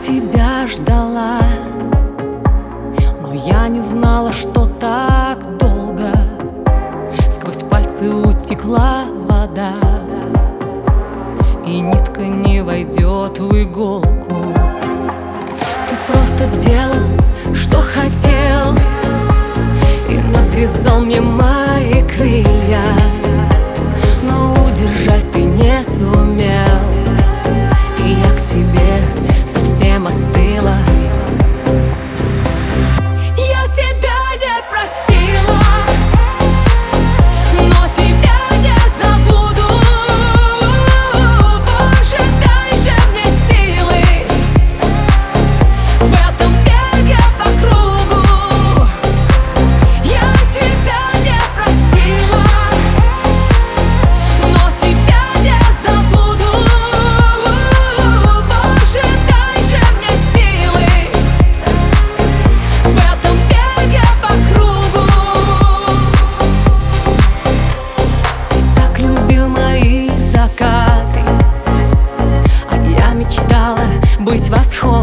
тебя ждала, но я не знала, что так долго. Сквозь пальцы утекла вода, и нитка не войдет в иголку. Ты просто делал, что хотел, и надрезал мне мои крылья, но удержать ты не сумел, и я к тебе совсем остыла. Я тебя не простила, но тебя не забуду. Боже, дай же мне силы в этом беге по кругу. Я тебя не простила, но тебя не забуду. Боже, дай же мне силы в этом беге по кругу. Ты так любил мои закаты, а я мечтала быть восходом.